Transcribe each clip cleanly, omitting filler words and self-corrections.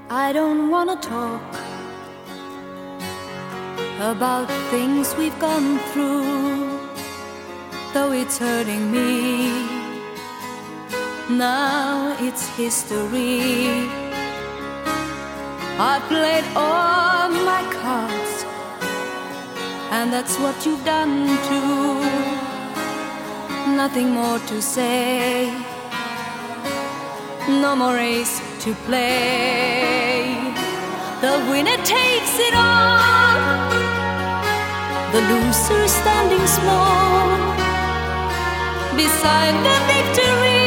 I don't wanna talk about things we've gone through, though it's hurting me. Now it's history. I played all my cards, and that's what you've done too. Nothing more to say, no more race to play. The winner takes it all, the loser standing small beside the victory.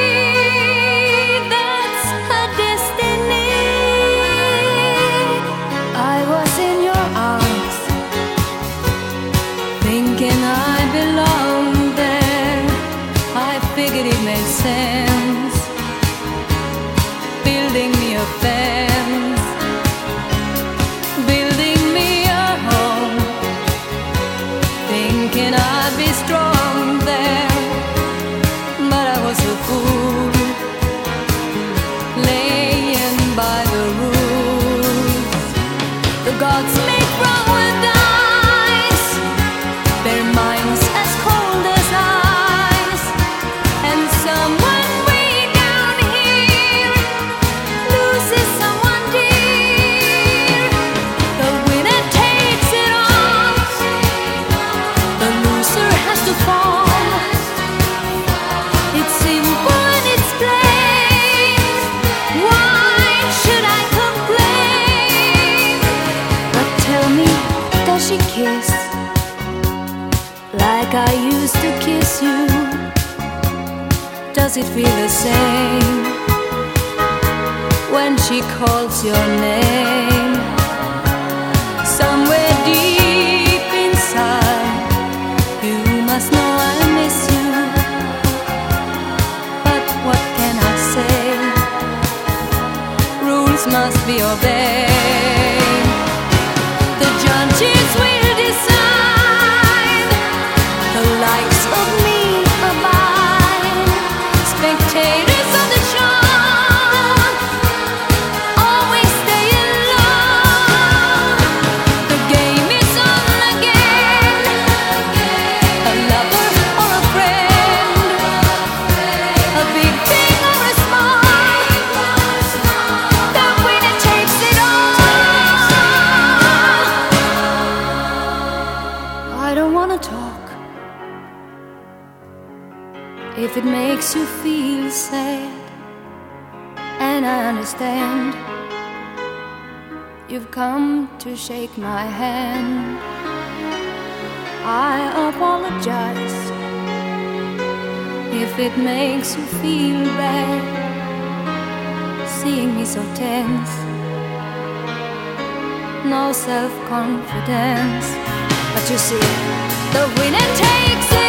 That's her destiny. I was in your arms, thinking I belonged there. I figured it made sense, building me a fence, building me a home, thinking I'd be strong there. But I was a fool, laying by the rules. The gods make wrong with ice, their minds as cold as ice, and someone way down here loses someone dear. The winner takes it all, the loser has to fall. It's simple and it's plain. Why should I complain? But tell me, does she kiss like I used to kiss you? Does it feel the same when she calls your name? Somewhere deep inside, you must know I miss you. But what can I say? Rules must be obeyed. The judges will decide, the likes of me abide. Spectators of the show always stay alone. The game is on again, a lover or a friend, a big thing or a small, the winner takes it all. I don't wanna talk if it makes you feel sad, and I understand. You've come to shake my hand. I apologize if it makes you feel bad, seeing me so tense, no self-confidence. But you see, the winner takes it